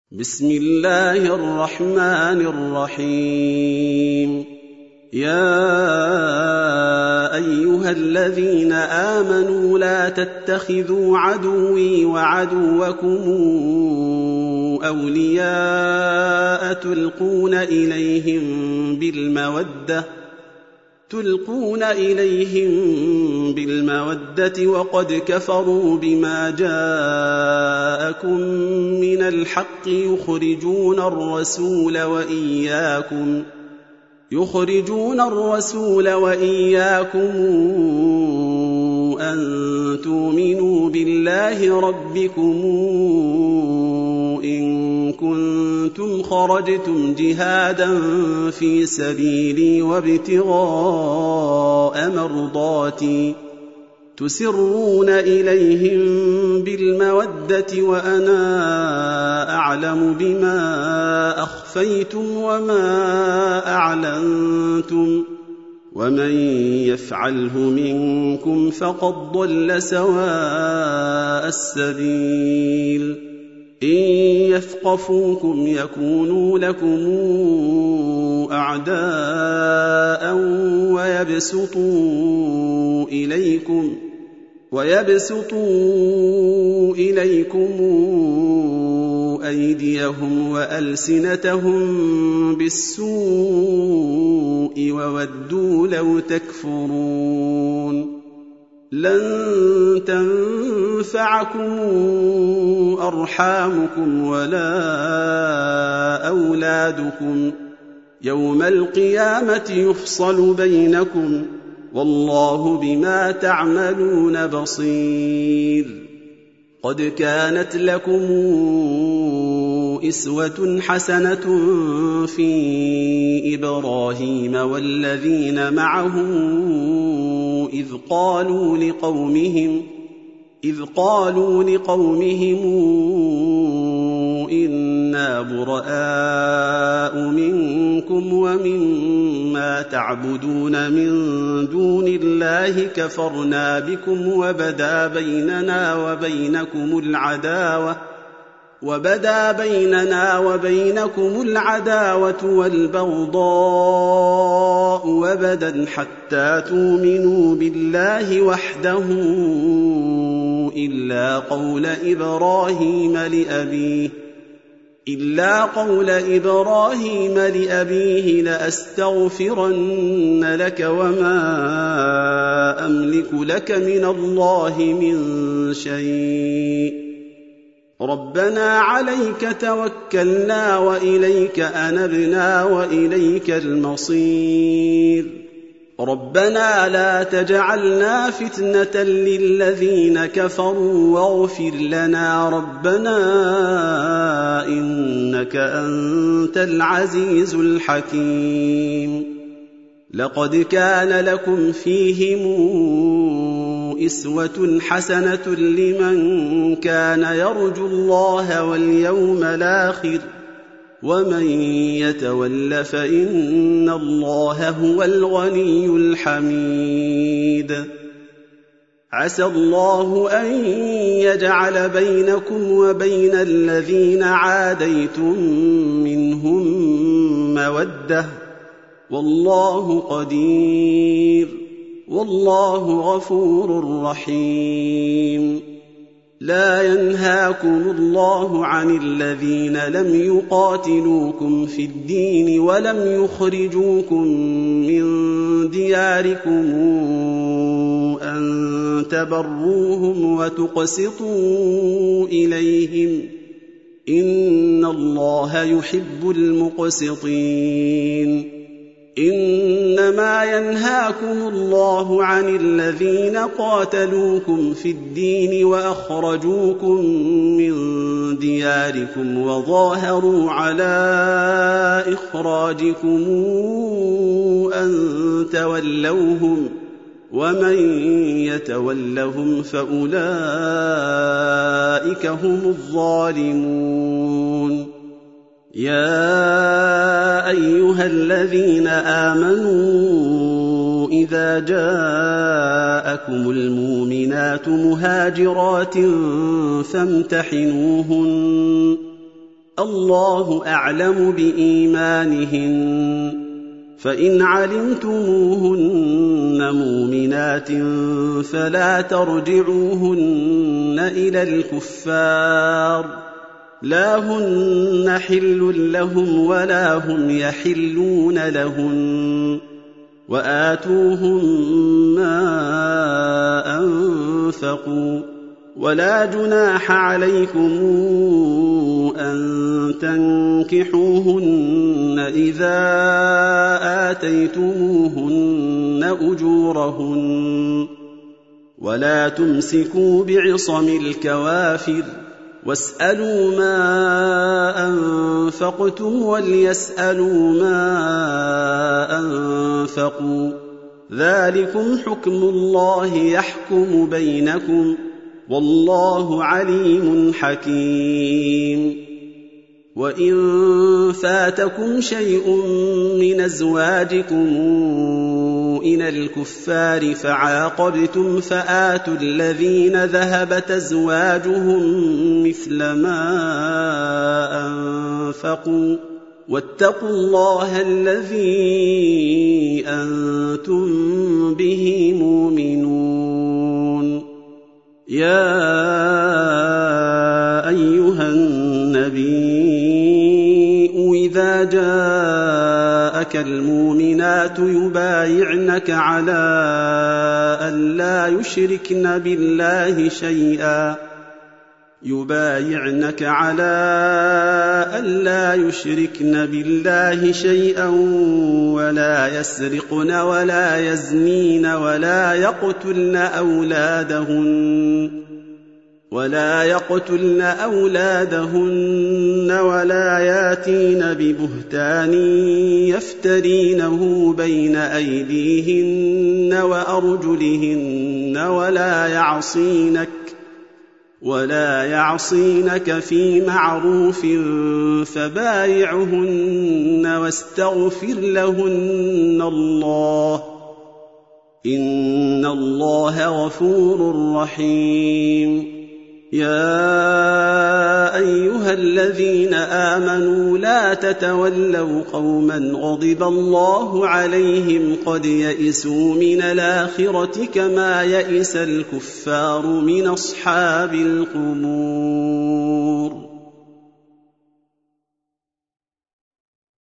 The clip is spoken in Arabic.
بسم الله الرحمن الرحيم. يا أيها الذين آمنوا لا تتخذوا عدوي وعدوكم أولياء تلقون إليهم بالمودة وقد كفروا بما جاءكم من الحق يخرجون الرسول وإياكم أن تؤمنوا بالله ربكم إن كنتم خرجتم جهادا في سبيلي وابتغاء مرضاتي تسرون إليهم بالمودة وأنا أعلم بما أخفيتم وما أعلنتم ومن يفعله منكم فقد ضل سواء السبيل. إن يثقفوكم يكونوا لكم أعداء ويبسطوا إليكم أيديهم وألسنتهم بالسوء وودوا لو تكفرون. لن تنفعكم أرحامكم ولا أولادكم يوم القيامة يفصل بينكم والله بما تعملون بصير. قد كانت لكم إسوة حسنة في إبراهيم والذين معه إذ قالوا لقومهم إنا براء منكم ومما تعبدون من دون الله كفرنا بكم وبدا بيننا وبينكم العداوة والبغضاء وبدا حتى تؤمنوا بالله وحده إلا قول إبراهيم لأبيه لأستغفرن لك وما أملك لك من الله من شيء ربنا عليك توكلنا وإليك أنبنا وإليك المصير. ربنا لا تجعلنا فتنة للذين كفروا واغفر لنا ربنا إنك أنت العزيز الحكيم. لقد كان لكم فيهم إسوة حسنة لمن كان يرجو الله واليوم الآخر ومن يتول فإن الله هو الغني الحميد. عسى الله أن يجعل بينكم وبين الذين عاديتم منهم مودة والله قدير والله غفور رحيم. لا ينهاكم الله عن الذين لم يقاتلوكم في الدين ولم يخرجوكم من دياركم أن تبروهم وتقسطوا إليهم إن الله يحب المقسطين. إنما ينهاكم الله عن الذين قاتلوكم في الدين وأخرجوكم من دياركم وظاهروا على إخراجكم أن تولوهم ومن يتولهم فأولئك هم الظالمون. يا أيها الذين آمنوا إذا جاءكم المؤمنات مهاجرات فامتحنوهن الله أعلم بإيمانهن فإن علمتموهن مؤمنات فلا ترجعوهن إلى الكفار لا هن حل لهم ولا هم يحلون لهن وآتوهم ما أنفقوا ولا جناح عليكم أن تنكحوهن إذا آتيتموهن أجورهن ولا تمسكوا بعصم الكوافر واسألوا ما أنفقتم وليسألوا ما أنفقوا ذلكم حكم الله يحكم بينكم والله عليم حكيم وإن فاتكم شيء من أزواجكم إلى الكفار فعاقبتم فآتوا الذين ذهبت أزواجهم مثل ما أنفقوا واتقوا الله الذي أنتم به مؤمنون يا أيها النبي إذا جاءك المؤمنات يبايعنك على أن لا يشركن بالله شيئا ولا يسرقن ولا يزنين ولا يقتلن أولادهن ولا ياتين ببهتان يفترينه بين أيديهن وأرجلهن ولا يعصينك في معروف فبايعهن واستغفر لهن الله إن الله غفور رحيم يا أيها الذين آمنوا لا تتولوا قوما غضب الله عليهم قد يئسوا من الآخرة كما يئس الكفار من أصحاب القبور